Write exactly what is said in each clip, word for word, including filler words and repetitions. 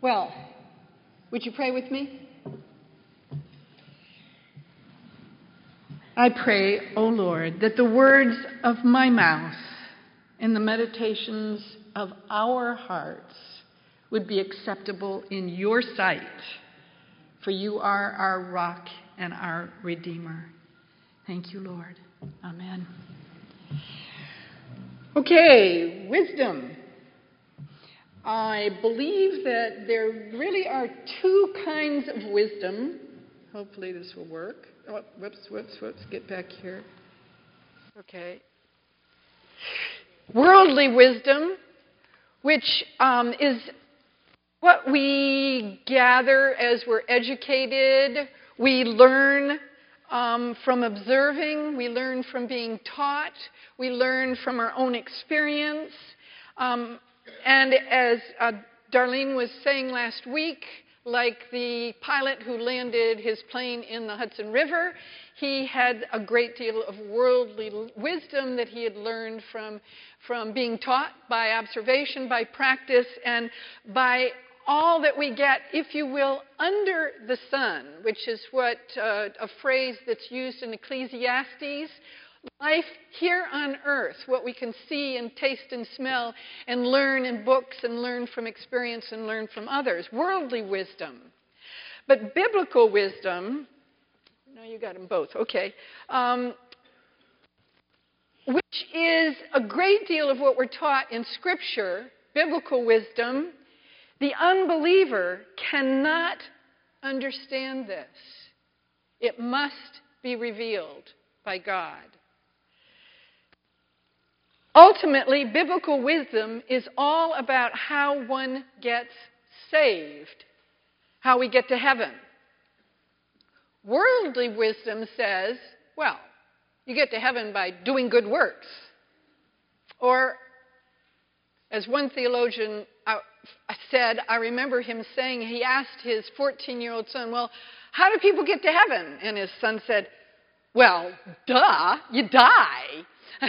Well, would you pray with me? I pray, O Lord, that the words of my mouth and the meditations of our hearts would be acceptable in your sight, for you are our rock and our Redeemer. Thank you, Lord. Amen. Okay, wisdom. I believe that there really are two kinds of wisdom. Hopefully this will work. Oh, whoops, whoops, whoops. Get back here. Okay. Worldly wisdom, which um, is what we gather as we're educated. We learn um, from observing. We learn from being taught. We learn from our own experience. Um, and as uh, Darlene was saying last week, like the pilot who landed his plane in the Hudson River, he had a great deal of worldly wisdom that he had learned from, from being taught by observation, by practice, and by all that we get, if you will, under the sun, which is what uh, a phrase that's used in Ecclesiastes. Life here on earth, what we can see and taste and smell and learn in books and learn from experience and learn from others. Worldly wisdom. But biblical wisdom, no, you got them both, okay, um, which is a great deal of what we're taught in Scripture, biblical wisdom. The unbeliever cannot understand this. It must be revealed by God. Ultimately, biblical wisdom is all about how one gets saved, how we get to heaven. Worldly wisdom says, well, you get to heaven by doing good works. Or, as one theologian said, I remember him saying, he asked his fourteen-year-old son, well, how do people get to heaven? And his son said, well, duh, you die.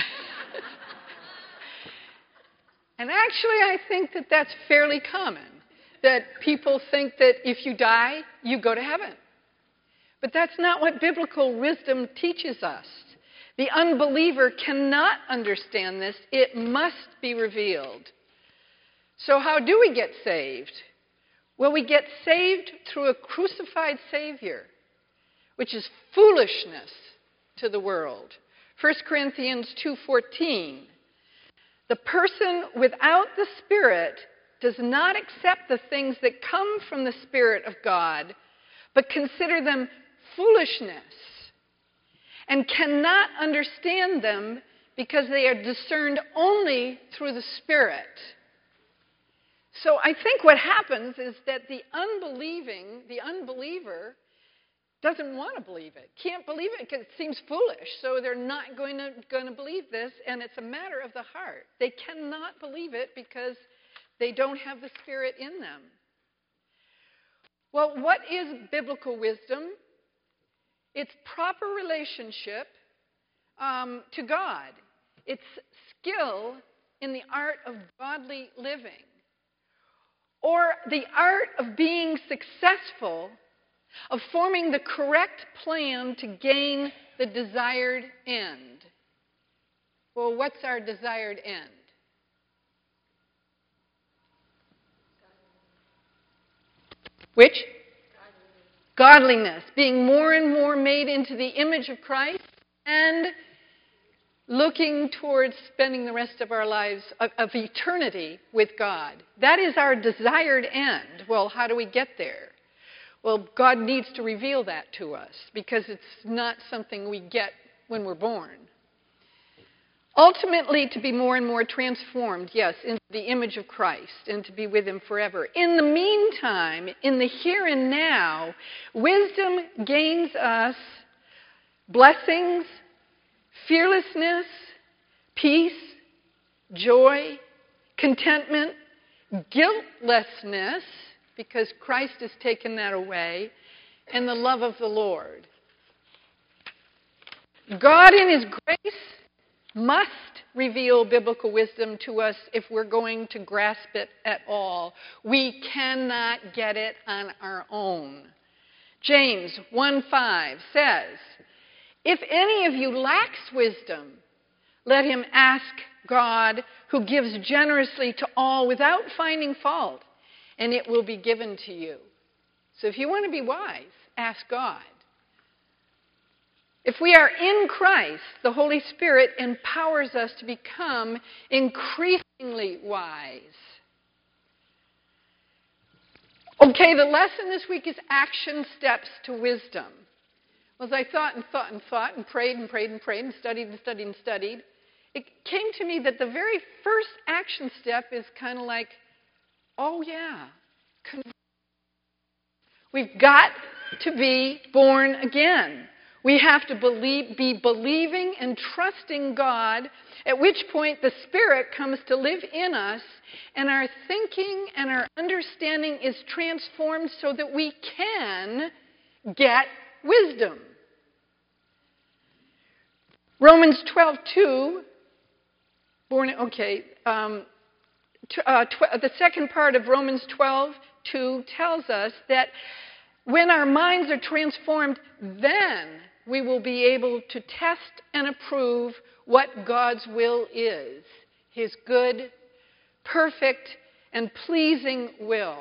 And actually, I think that that's fairly common, that people think that if you die, you go to heaven. But that's not what biblical wisdom teaches us. The unbeliever cannot understand this. It must be revealed. So how do we get saved? Well, we get saved through a crucified Savior, which is foolishness to the world. First Corinthians two fourteen. The person without the Spirit does not accept the things that come from the Spirit of God, but consider them foolishness, and cannot understand them because they are discerned only through the Spirit. So I think what happens is that the unbelieving, the unbeliever, doesn't want to believe it, can't believe it because it seems foolish, so they're not going to, going to believe this, and it's a matter of the heart. They cannot believe it because they don't have the Spirit in them. Well, what is biblical wisdom? It's proper relationship um, to God. It's skill in the art of godly living, or the art of being successful, of forming the correct plan to gain the desired end. Well, what's our desired end? Which? Godliness. Godliness. Being more and more made into the image of Christ and looking towards spending the rest of our lives of, of eternity with God. That is our desired end. Well, how do we get there? Well, God needs to reveal that to us because it's not something we get when we're born. Ultimately, to be more and more transformed, yes, into the image of Christ and to be with Him forever. In the meantime, in the here and now, wisdom gains us blessings, fearlessness, peace, joy, contentment, guiltlessness, because Christ has taken that away, and the love of the Lord. God in His grace must reveal biblical wisdom to us if we're going to grasp it at all. We cannot get it on our own. James one five says, "If any of you lacks wisdom, let him ask God, who gives generously to all without finding fault, and it will be given to you." So if you want to be wise, ask God. If we are in Christ, the Holy Spirit empowers us to become increasingly wise. Okay, the lesson this week is action steps to wisdom. Well, as I thought and thought and thought and prayed and prayed and prayed and studied and studied and studied, it came to me that the very first action step is kind of like, oh yeah, conversion. We've got to be born again. We have to believe, be believing and trusting God, at which point the Spirit comes to live in us, and our thinking and our understanding is transformed so that we can get wisdom. Romans twelve two, born, okay, um, t- uh, tw- the second part of Romans twelve two tells us that when our minds are transformed, then we will be able to test and approve what God's will is, His good, perfect, and pleasing will.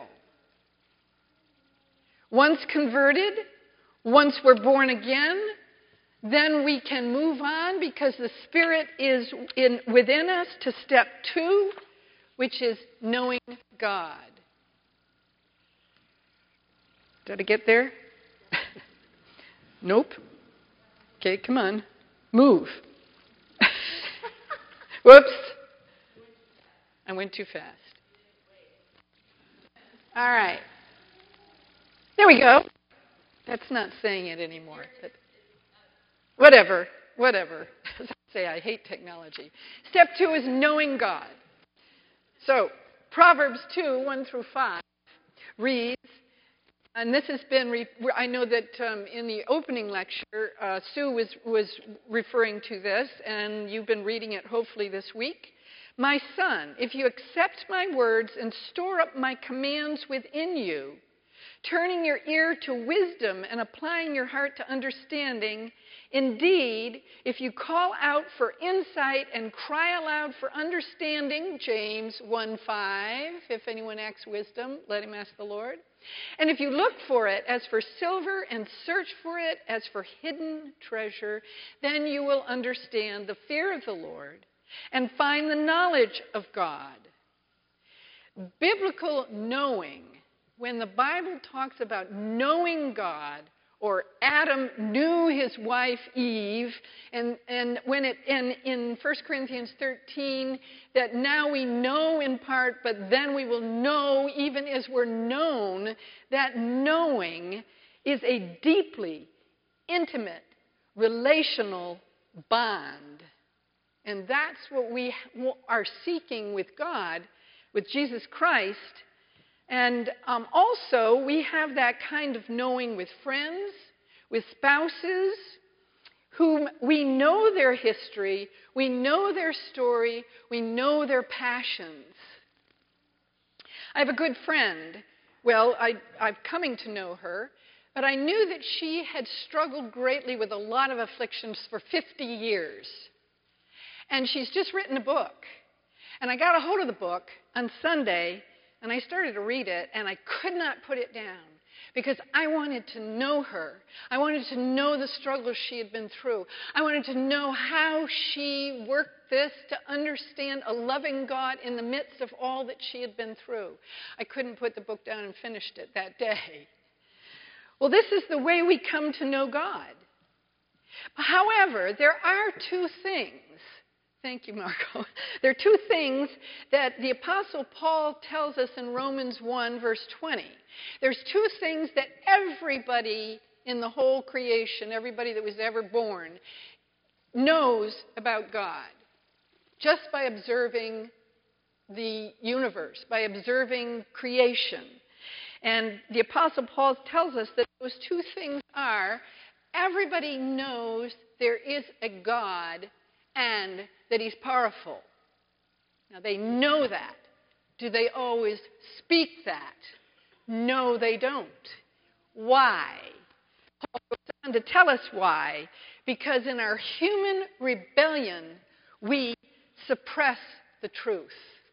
Once converted, once we're born again, then we can move on because the Spirit is in, within us to step two, which is knowing God. Did I get there? Nope. Okay, come on. Move. Whoops. I went too fast. All right. There we go. That's not saying it anymore. But whatever. Whatever. As I say, I hate technology. Step two is knowing God. So, Proverbs two, one through five reads, and this has been, re- I know that um, in the opening lecture, uh, Sue was, was referring to this, and you've been reading it hopefully this week. "My son, if you accept my words and store up my commands within you, turning your ear to wisdom and applying your heart to understanding, indeed, if you call out for insight and cry aloud for understanding," James one five, "if anyone lacks wisdom, let him ask the Lord. And if you look for it as for silver and search for it as for hidden treasure, then you will understand the fear of the Lord and find the knowledge of God." Biblical knowing, when the Bible talks about knowing God, or Adam knew his wife Eve, and, and when it in, in First Corinthians thirteen, that now we know in part, but then we will know even as we're known, that knowing is a deeply intimate, relational bond. And that's what we are seeking with God, with Jesus Christ. And um, also, we have that kind of knowing with friends, with spouses, whom we know their history, we know their story, we know their passions. I have a good friend. Well, I, I'm coming to know her, but I knew that she had struggled greatly with a lot of afflictions for fifty years. And she's just written a book. And I got a hold of the book on Sunday, and I started to read it, and I could not put it down because I wanted to know her. I wanted to know the struggles she had been through. I wanted to know how she worked this to understand a loving God in the midst of all that she had been through. I couldn't put the book down and finished it that day. Well, this is the way we come to know God. However, there are two things. Thank you, Marco. There are two things that the Apostle Paul tells us in Romans one, verse twenty. There's two things that everybody in the whole creation, everybody that was ever born, knows about God just by observing the universe, by observing creation. And the Apostle Paul tells us that those two things are, everybody knows there is a God, and that he's powerful. Now, they know that. Do they always speak that? No, they don't. Why? Paul goes on to tell us why. Because in our human rebellion, we suppress the truth.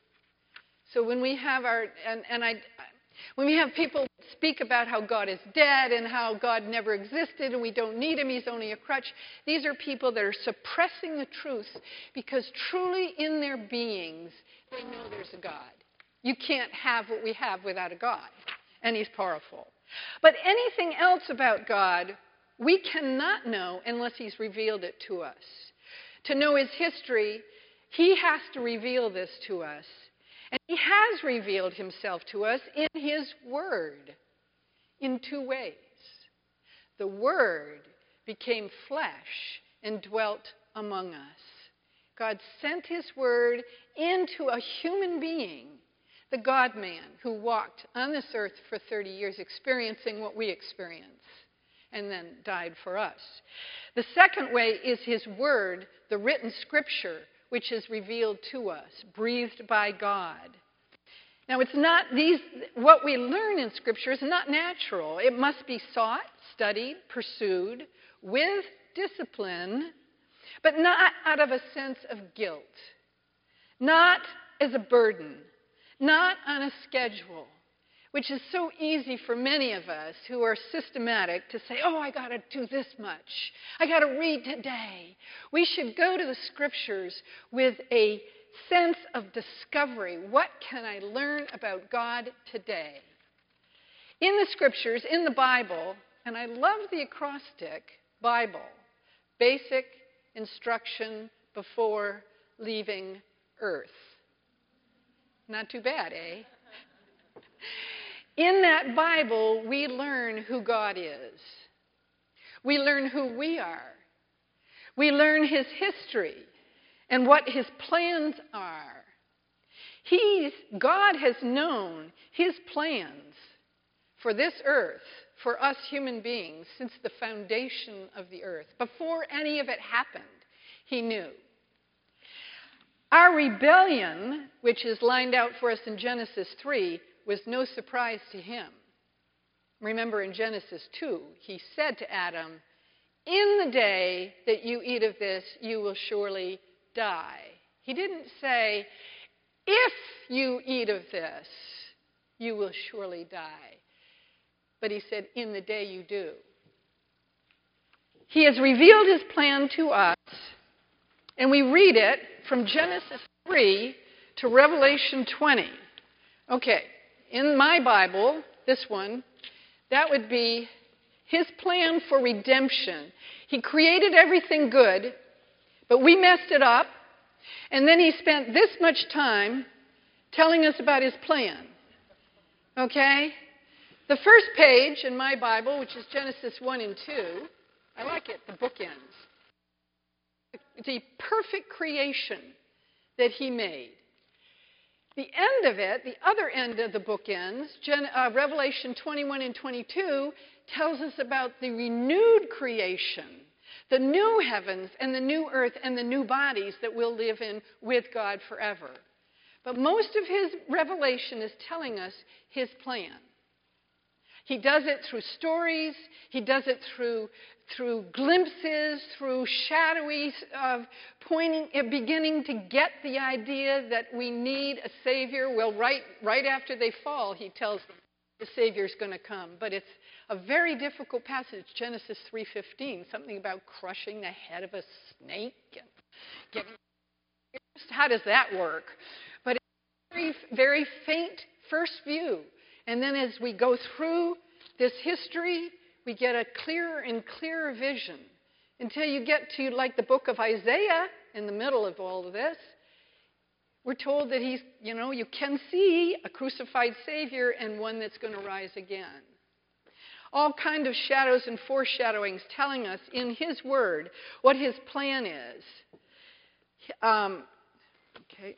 So when we have our, and, and I, when we have people speak about how God is dead and how God never existed and we don't need him, he's only a crutch, these are people that are suppressing the truth because truly in their beings, they know there's a God. You can't have what we have without a God, and he's powerful. But anything else about God, we cannot know unless he's revealed it to us. To know his history, he has to reveal this to us. And he has revealed himself to us in his word in two ways. The word became flesh and dwelt among us. God sent his word into a human being, the God-man, who walked on this earth for thirty years experiencing what we experience and then died for us. The second way is his word, the written scripture, which is revealed to us, breathed by God. Now, it's not these, what we learn in Scripture is not natural. It must be sought, studied, pursued, with discipline, but not out of a sense of guilt, not as a burden, not on a schedule, which is so easy for many of us who are systematic to say, oh, I got to do this much. I got to read today. We should go to the Scriptures with a sense of discovery. What can I learn about God today? In the Scriptures, in the Bible, and I love the acrostic, Bible, basic instruction before leaving earth. Not too bad, eh? In that Bible, we learn who God is. We learn who we are. We learn his history and what his plans are. He's, God has known his plans for this earth, for us human beings, since the foundation of the earth. Before any of it happened, he knew. Our rebellion, which is lined out for us in Genesis three, was no surprise to him. Remember in Genesis two, he said to Adam, in the day that you eat of this, you will surely die. He didn't say, if you eat of this, you will surely die. But he said, in the day you do. He has revealed his plan to us, and we read it from Genesis three to Revelation twenty. Okay, in my Bible, this one, that would be his plan for redemption. He created everything good, but we messed it up, and then he spent this much time telling us about his plan. Okay? The first page in my Bible, which is Genesis one and two, I like it, the bookends. The perfect creation that he made. The end of it, the other end of the bookends, Gen, uh, Revelation twenty-one and twenty-two, tells us about the renewed creation, the new heavens and the new earth and the new bodies that we'll live in with God forever. But most of his revelation is telling us his plan. He does it through stories. He does it through, through glimpses, through shadowy of pointing, uh, beginning to get the idea that we need a Savior. Well, right, right after they fall, he tells them the Savior's going to come. But it's a very difficult passage, Genesis three fifteen, something about crushing the head of a snake and getting. How does that work? But it's a very, very faint first view. And then as we go through this history, we get a clearer and clearer vision until you get to, like the book of Isaiah in the middle of all of this. We're told that he's, you know, you can see a crucified Savior and one that's going to rise again. All kind of shadows and foreshadowings telling us in his word what his plan is. Um, okay.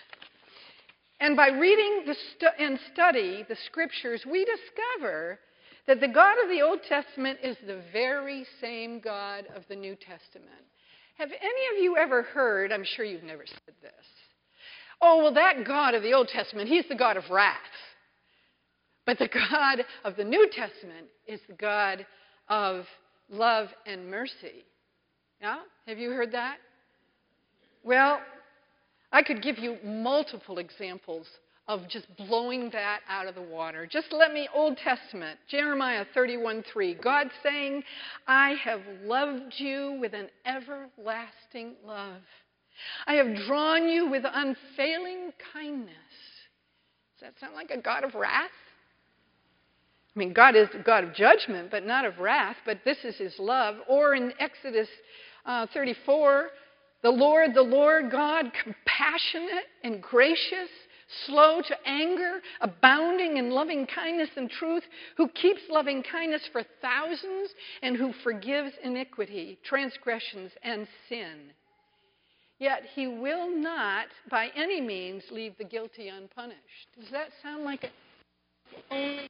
And by reading the stu- and study the Scriptures, we discover that the God of the Old Testament is the very same God of the New Testament. Have any of you ever heard, I'm sure you've never said this, oh, well, that God of the Old Testament, he's the God of wrath. But the God of the New Testament is the God of love and mercy. Yeah? Have you heard that? Well, I could give you multiple examples of just blowing that out of the water. Just let me, Old Testament, Jeremiah thirty-one three, God saying, I have loved you with an everlasting love. I have drawn you with unfailing kindness. Does that sound like a God of wrath? I mean, God is a God of judgment, but not of wrath, but this is his love. Or in Exodus uh, thirty-four, the Lord, the Lord God, compassionate and gracious, slow to anger, abounding in loving kindness and truth, who keeps loving kindness for thousands, and who forgives iniquity, transgressions, and sin. Yet he will not, by any means, leave the guilty unpunished. Does that sound like a only?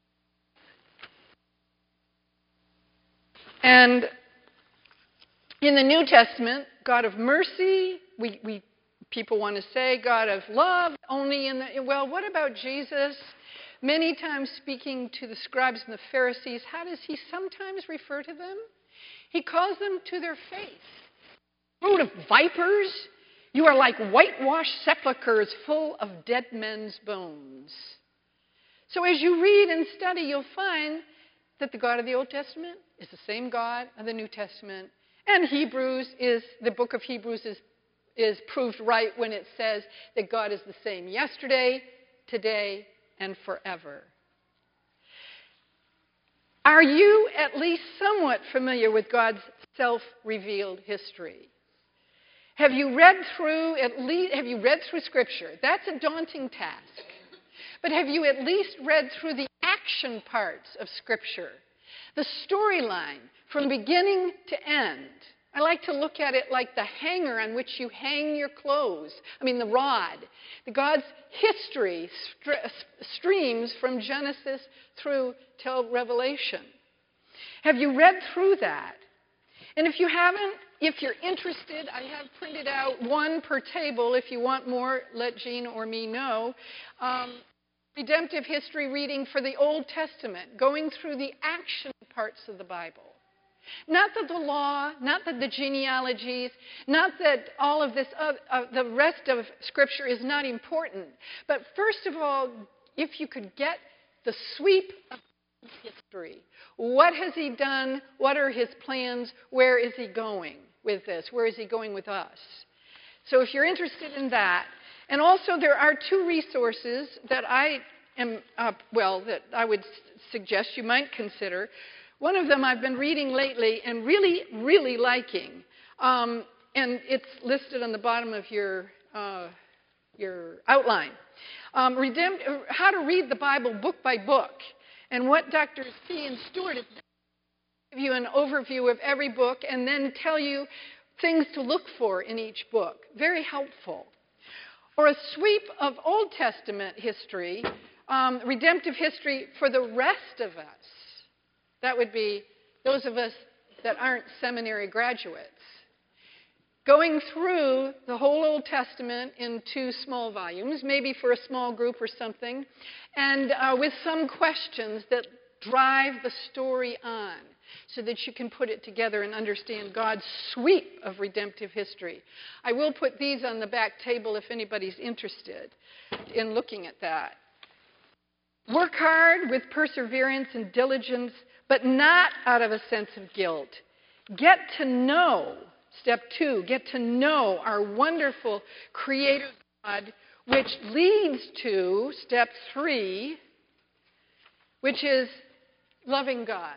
And in the New Testament, God of mercy, we, we people want to say God of love, only in the, well, what about Jesus? Many times speaking to the scribes and the Pharisees, how does he sometimes refer to them? He calls them to their face. Brood of vipers, you are like whitewashed sepulchres full of dead men's bones. So as you read and study, you'll find that the God of the Old Testament is the same God of the New Testament. And Hebrews is, the book of Hebrews is, is proved right when it says that God is the same yesterday, today, and forever. Are you at least somewhat familiar with God's self-revealed history? Have you read through at least, have you read through Scripture? That's a daunting task. But have you at least read through the action parts of Scripture? The storyline from beginning to end. I like to look at it like the hanger on which you hang your clothes. I mean, the rod. The God's history st- streams from Genesis through till Revelation. Have you read through that? And if you haven't, if you're interested, I have printed out one per table. If you want more, let Jean or me know. Um, redemptive history reading for the Old Testament, going through the action parts of the Bible. Not that the law, not that the genealogies, not that all of this, uh, uh, the rest of Scripture is not important. But first of all, if you could get the sweep of history. What has he done? What are his plans? Where is he going with this? Where is he going with us? So if you're interested in that, and also there are two resources that I am, uh, well, that I would suggest you might consider. One of them I've been reading lately and really, really liking. Um, and it's listed on the bottom of your, uh, your outline. Um, Redempt- how to read the Bible book by book. And what Doctors Fee and Stewart have done, give you an overview of every book and then tell you things to look for in each book. Very helpful. Or a sweep of Old Testament history, um, redemptive history for the rest of us. That would be those of us that aren't seminary graduates. Going through the whole Old Testament in two small volumes, maybe for a small group or something, and uh, with some questions that drive the story on so that you can put it together and understand God's sweep of redemptive history. I will put these on the back table if anybody's interested in looking at that. Work hard with perseverance and diligence, but not out of a sense of guilt. Get to know, step two, get to know our wonderful Creator God, which leads to step three, which is loving God.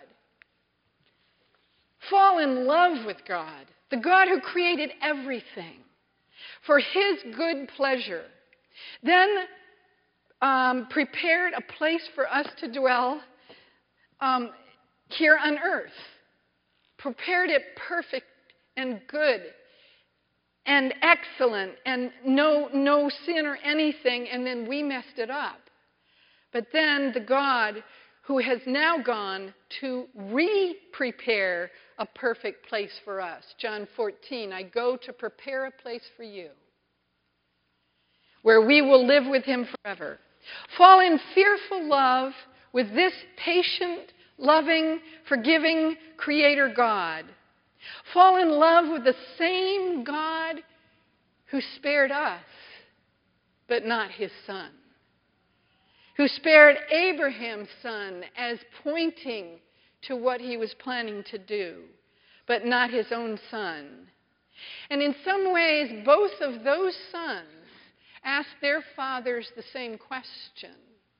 Fall in love with God, the God who created everything for his good pleasure. Then um, prepared a place for us to dwell um, here on earth. Prepared it perfect and good and excellent and no, no sin or anything, and then we messed it up. But then the God who has now gone to re-prepare a perfect place for us. John fourteen, I go to prepare a place for you, where we will live with him forever. Fall in fearful love with this patient, loving, forgiving Creator God. Fall in love with the same God who spared us, but not his son. Who spared Abraham's son as pointing to what he was planning to do, but not his own son. And in some ways, both of those sons asked their fathers the same question.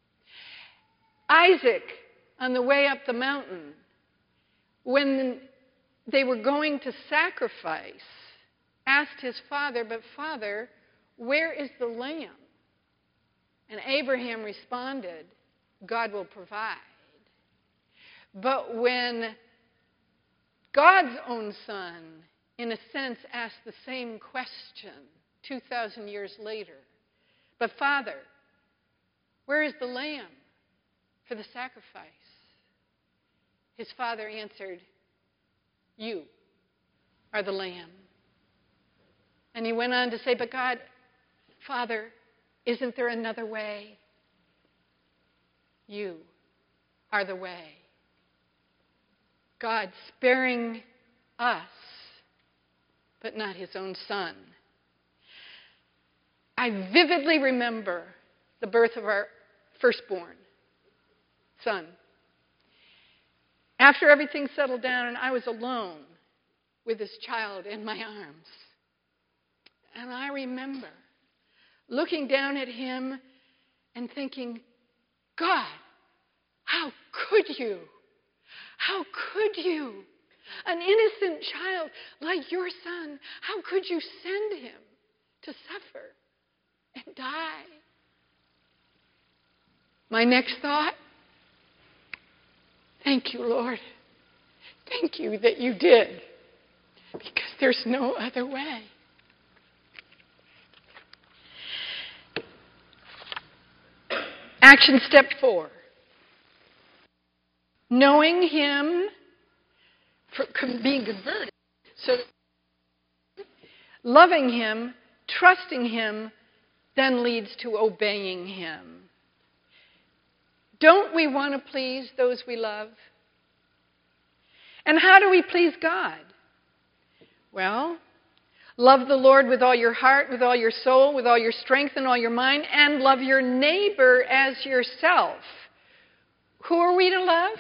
Isaac, on the way up the mountain, when they were going to sacrifice, asked his father, but Father, where is the lamb? And Abraham responded, God will provide. But when God's own son, in a sense, asked the same question two thousand years later, but Father, where is the lamb for the sacrifice? His father answered, you are the lamb. And he went on to say, but God, Father, isn't there another way? You are the way. God sparing us, but not his own son. I vividly remember the birth of our firstborn son. After everything settled down and I was alone with this child in my arms. And I remember looking down at him and thinking, God, how could you? How could you? An innocent child like your son, how could you send him to suffer and die? My next thought, thank you, Lord. Thank you that you did, because there's no other way. Action step four. Knowing him, for being converted. So, loving him, trusting him, then leads to obeying him. Don't we want to please those we love? And how do we please God? Well, love the Lord with all your heart, with all your soul, with all your strength and all your mind, and love your neighbor as yourself. Who are we to love?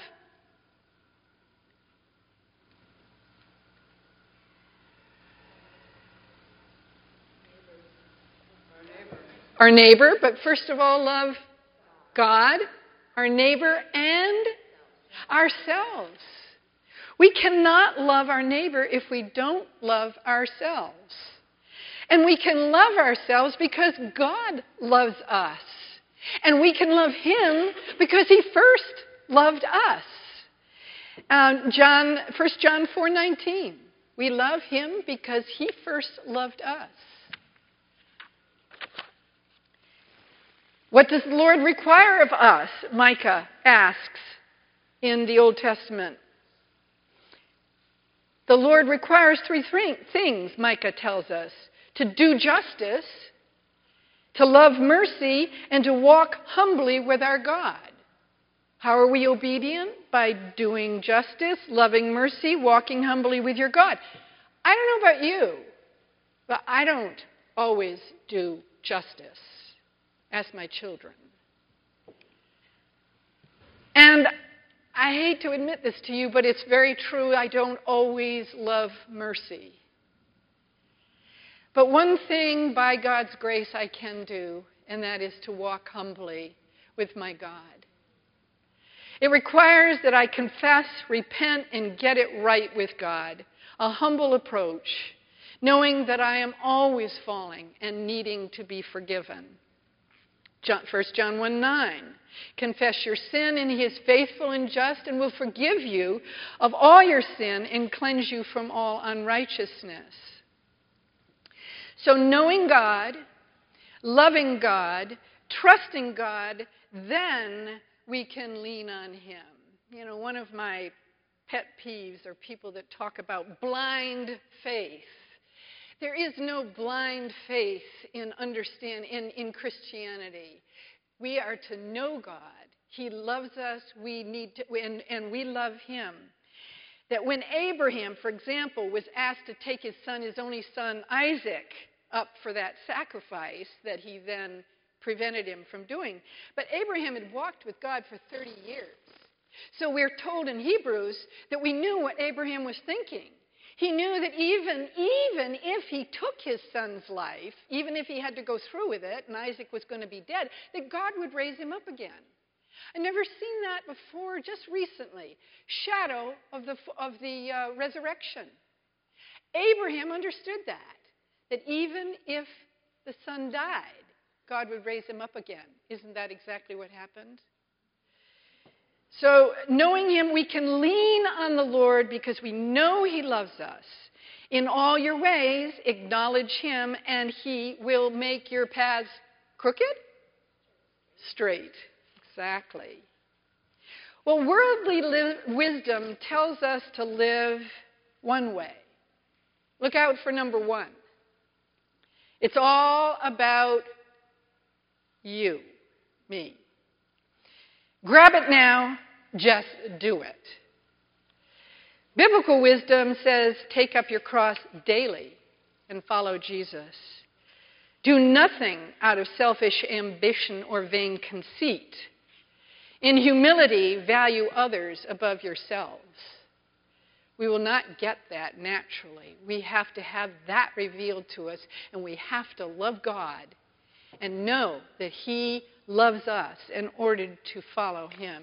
Our neighbor, but first of all, love God, our neighbor, and ourselves. We cannot love our neighbor if we don't love ourselves. And we can love ourselves because God loves us. And we can love him because he first loved us. Um, John, First John four nineteen. We love him because he first loved us. What does the Lord require of us? Micah asks in the Old Testament. The Lord requires three things, Micah tells us. To do justice, to love mercy, and to walk humbly with our God. How are we obedient? By doing justice, loving mercy, walking humbly with your God. I don't know about you, but I don't always do justice. Ask my children. And I hate to admit this to you, but it's very true. I don't always love mercy. But one thing, by God's grace, I can do, and that is to walk humbly with my God. It requires that I confess, repent, and get it right with God. A humble approach, knowing that I am always falling and needing to be forgiven. First John one nine. Confess your sin, and he is faithful and just and will forgive you of all your sin and cleanse you from all unrighteousness. So knowing God, loving God, trusting God, then we can lean on him. You know, one of my pet peeves are people that talk about blind faith. There is no blind faith in understand in, in Christianity. We are to know God. He loves us. We need to, and, and we love him. That when Abraham, for example, was asked to take his son, his only son, Isaac, up for that sacrifice that he then prevented him from doing. But Abraham had walked with God for thirty years. So we're told in Hebrews that we knew what Abraham was thinking. He knew that even, even if he took his son's life, even if he had to go through with it and Isaac was going to be dead, that God would raise him up again. I've never seen that before, just recently. Shadow of the, of the uh, resurrection. Abraham understood that, that even if the son died, God would raise him up again. Isn't that exactly what happened? So, knowing him, we can lean on the Lord because we know he loves us. In all your ways, acknowledge him, and he will make your paths crooked? Straight. Exactly. Well, worldly li- wisdom tells us to live one way. Look out for number one. It's all about you, me. Grab it now, just do it. Biblical wisdom says take up your cross daily and follow Jesus. Do nothing out of selfish ambition or vain conceit. In humility, value others above yourselves. We will not get that naturally. We have to have that revealed to us, and we have to love God and know that he loves us in order to follow him.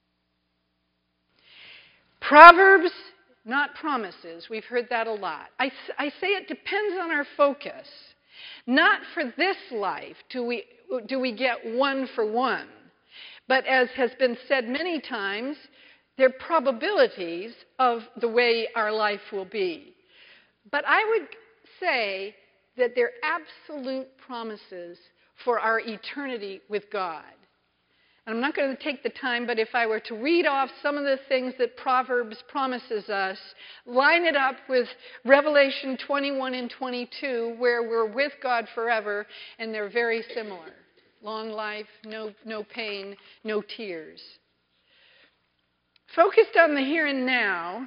Proverbs, not promises. We've heard that a lot. I, I say it depends on our focus. Not for this life do we, do we get one for one. But as has been said many times, they're probabilities of the way our life will be. But I would say that they're absolute promises for our eternity with God. And I'm not going to take the time, but if I were to read off some of the things that Proverbs promises us, line it up with Revelation twenty-one and twenty-two, where we're with God forever, and they're very similar. Long life, no, no pain, no tears. Focused on the here and now,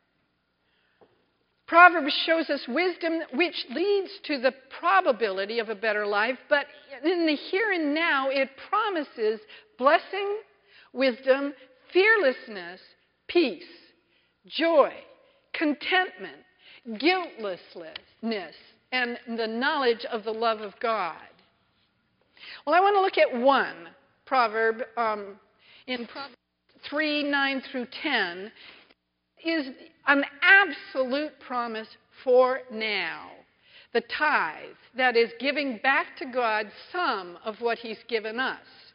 Proverbs shows us wisdom which leads to the probability of a better life, but in the here and now, it promises blessing, wisdom, fearlessness, peace, joy, contentment, guiltlessness, and the knowledge of the love of God. Well, I want to look at one proverb um, in Proverbs three, nine through ten. Is an absolute promise for now. The tithe, that is giving back to God some of what he's given us.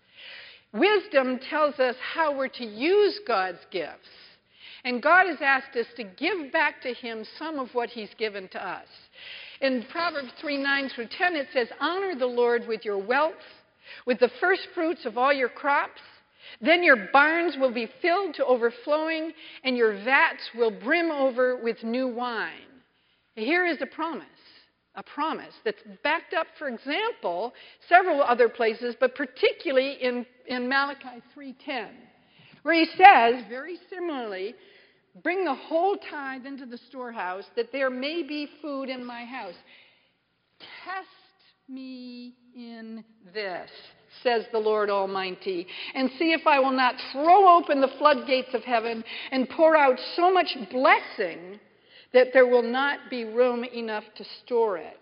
Wisdom tells us how we're to use God's gifts. And God has asked us to give back to him some of what he's given to us. In Proverbs three, nine through ten, it says, honor the Lord with your wealth, with the first fruits of all your crops. Then your barns will be filled to overflowing, and your vats will brim over with new wine. Here is a promise, a promise that's backed up, for example, several other places, but particularly in, in Malachi three ten, where he says, very similarly, bring the whole tithe into the storehouse, that there may be food in my house. Test me in this, says the Lord Almighty, and see if I will not throw open the floodgates of heaven and pour out so much blessing that there will not be room enough to store it.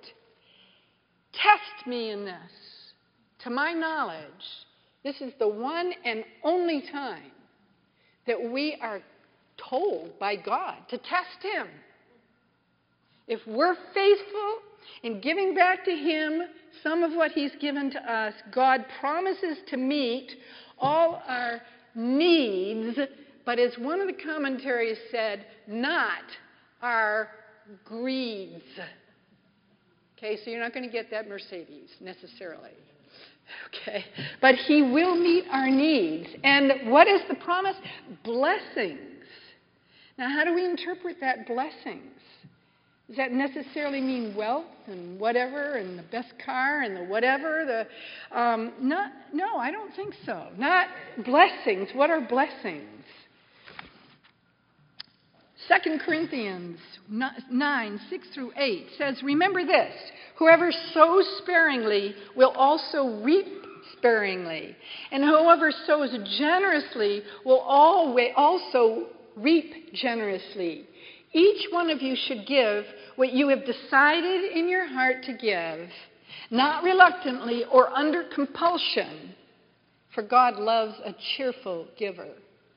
Test me in this. To my knowledge, this is the one and only time that we are told by God to test him. If we're faithful in giving back to him some of what he's given to us, God promises to meet all our needs, but as one of the commentaries said, not our greeds. Okay, so you're not going to get that Mercedes necessarily. Okay, but he will meet our needs. And what is the promise? Blessings. Now, how do we interpret that blessings? Does that necessarily mean wealth and whatever and the best car and the whatever? The um, not, no, I don't think so. Not blessings. What are blessings? Second Corinthians nine, six through eight says, remember this, whoever sows sparingly will also reap sparingly, and whoever sows generously will always also reap generously. Each one of you should give what you have decided in your heart to give, not reluctantly or under compulsion, for God loves a cheerful giver.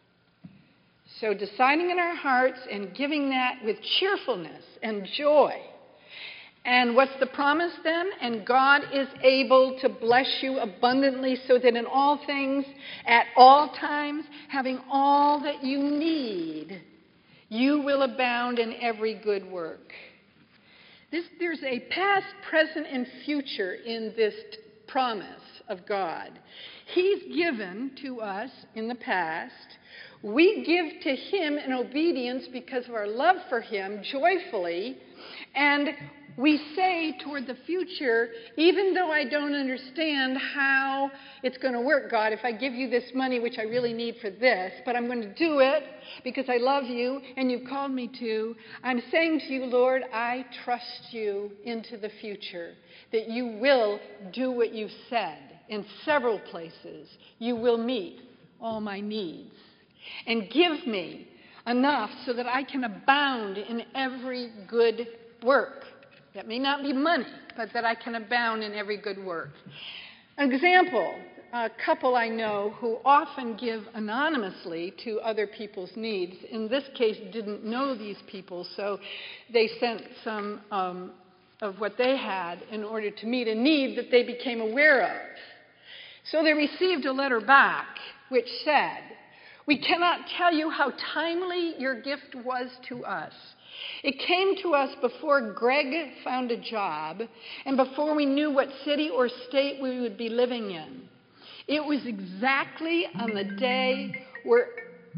So deciding in our hearts and giving that with cheerfulness and joy. And what's the promise then? And God is able to bless you abundantly so that in all things, at all times, having all that you need, you will abound in every good work. This, there's a past, present, and future in this t- promise of God. He's given to us in the past. We give to him in obedience because of our love for him joyfully. And we say toward the future, even though I don't understand how it's going to work, God, if I give you this money, which I really need for this, but I'm going to do it because I love you and you've called me to, I'm saying to you, Lord, I trust you into the future, that you will do what you've said in several places. You will meet all my needs and give me enough so that I can abound in every good work. That may not be money, but that I can abound in every good work. An example, a couple I know who often give anonymously to other people's needs, in this case didn't know these people, so they sent some um, of what they had in order to meet a need that they became aware of. So they received a letter back which said, "We cannot tell you how timely your gift was to us. It came to us before Greg found a job and before we knew what city or state we would be living in. It was exactly on the day where..."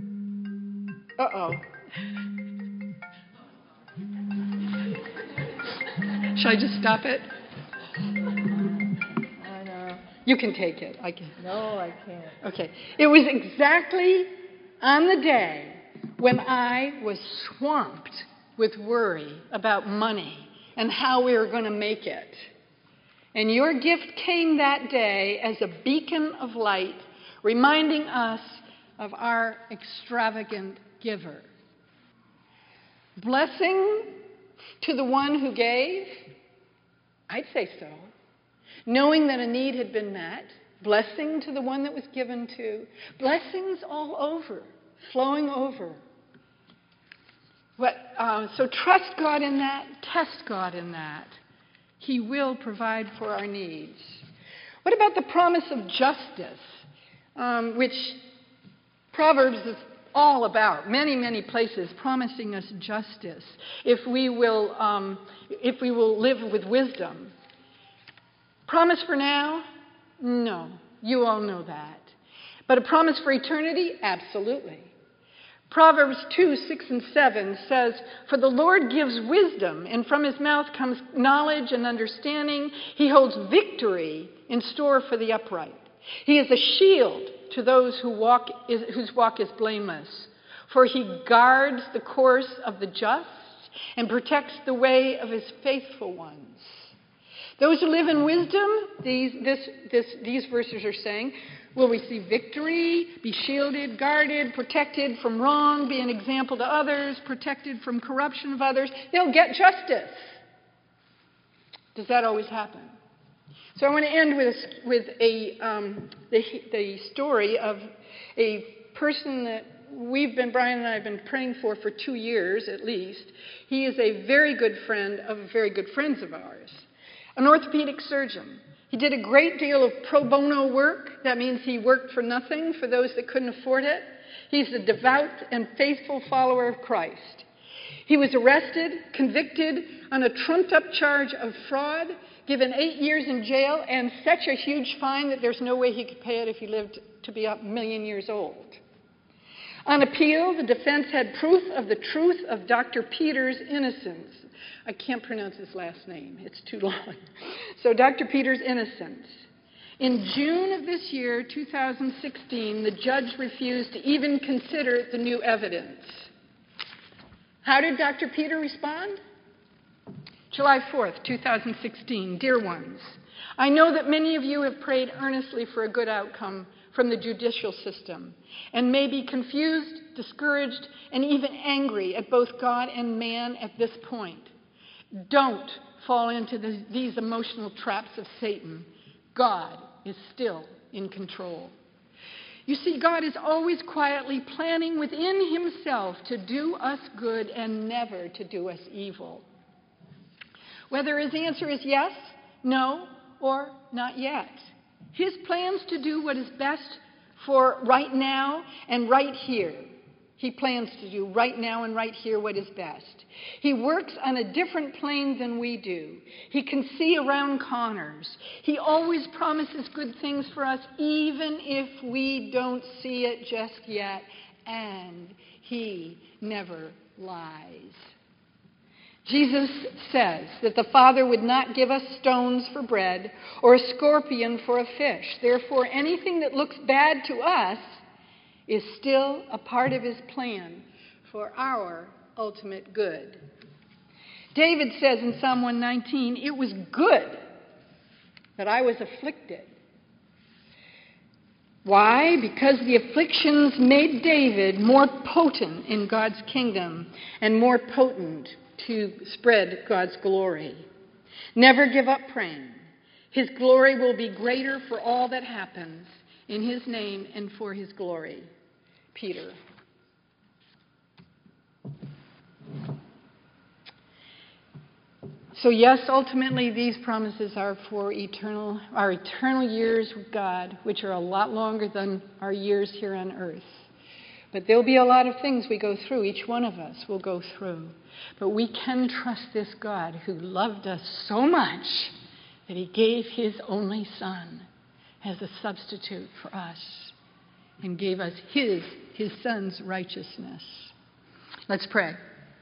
Uh-oh. Should I just stop it? I know. You can take it. I can. No, I can't. Okay. It was exactly on the day when I was swamped with worry about money and how we were going to make it. And your gift came that day as a beacon of light, reminding us of our extravagant giver. Blessing to the one who gave? I'd say so. Knowing that a need had been met. Blessing to the one that was given to. Blessings all over, flowing over. But, uh, so trust God in that, test God in that. He will provide for our needs. What about the promise of justice, um, which Proverbs is all about, many, many places promising us justice if we will, um, if we will live with wisdom. Promise for now? No. You all know that. But a promise for eternity? Absolutely. Proverbs two, six, and seven says, "For the Lord gives wisdom, and from his mouth comes knowledge and understanding. He holds victory in store for the upright. He is a shield to those who walk is, whose walk is blameless. For he guards the course of the just and protects the way of his faithful ones." Those who live in wisdom, these, this, this, these verses are saying, will receive victory, be shielded, guarded, protected from wrong, be an example to others, protected from corruption of others. They'll get justice. Does that always happen? So I want to end with a, with a um, the, the story of a person that we've been, Brian and I have been praying for for two years at least. He is a very good friend of very good friends of ours, an orthopedic surgeon. He did a great deal of pro bono work. That means he worked for nothing for those that couldn't afford it. He's a devout and faithful follower of Christ. He was arrested, convicted on a trumped-up charge of fraud, given eight years in jail and such a huge fine that there's no way he could pay it if he lived to be a million years old. On appeal, the defense had proof of the truth of Doctor Peters' innocence. I can't pronounce his last name. It's too long. So Doctor Peters' innocence. In June of this year, two thousand sixteen, the judge refused to even consider the new evidence. How did Doctor Peter respond? July fourth, two thousand sixteen. Dear ones, I know that many of you have prayed earnestly for a good outcome from the judicial system and may be confused, discouraged, and even angry at both God and man at this point. Don't fall into the, these emotional traps of Satan. God is still in control. You see, God is always quietly planning within himself to do us good and never to do us evil. Whether his answer is yes, no, or not yet. His plans to do what is best for right now and right here. He plans to do right now and right here what is best. He works on a different plane than we do. He can see around corners. He always promises good things for us, even if we don't see it just yet. And he never lies. Jesus says that the Father would not give us stones for bread or a scorpion for a fish. Therefore, anything that looks bad to us is still a part of his plan for our ultimate good. David says in Psalm one nineteen, it was good that I was afflicted. Why? Because the afflictions made David more potent in God's kingdom and more potent to spread God's glory. Never give up praying. His glory will be greater for all that happens in his name and for his glory. Peter. So yes, ultimately these promises are for eternal, our eternal years with God, which are a lot longer than our years here on earth. But there'll be a lot of things we go through. Each one of us will go through. But we can trust this God who loved us so much that he gave his only Son as a substitute for us and gave us his, his Son's righteousness. Let's pray.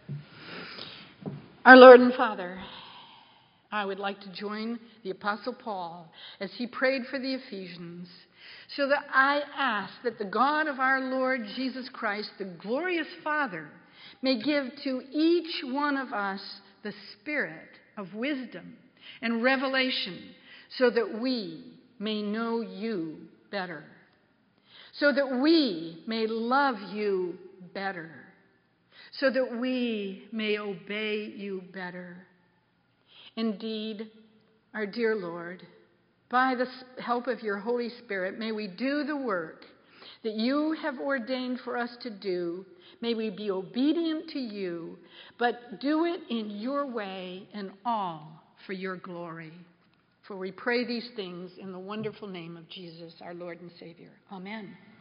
Our Lord and Father, I would like to join the Apostle Paul as he prayed for the Ephesians, so that I ask that the God of our Lord Jesus Christ, the glorious Father, may give to each one of us the spirit of wisdom and revelation so that we may know you better, so that we may love you better, so that we may obey you better. Indeed, our dear Lord, by the help of your Holy Spirit, may we do the work that you have ordained for us to do. May we be obedient to you, but do it in your way and all for your glory. For we pray these things in the wonderful name of Jesus, our Lord and Savior. Amen.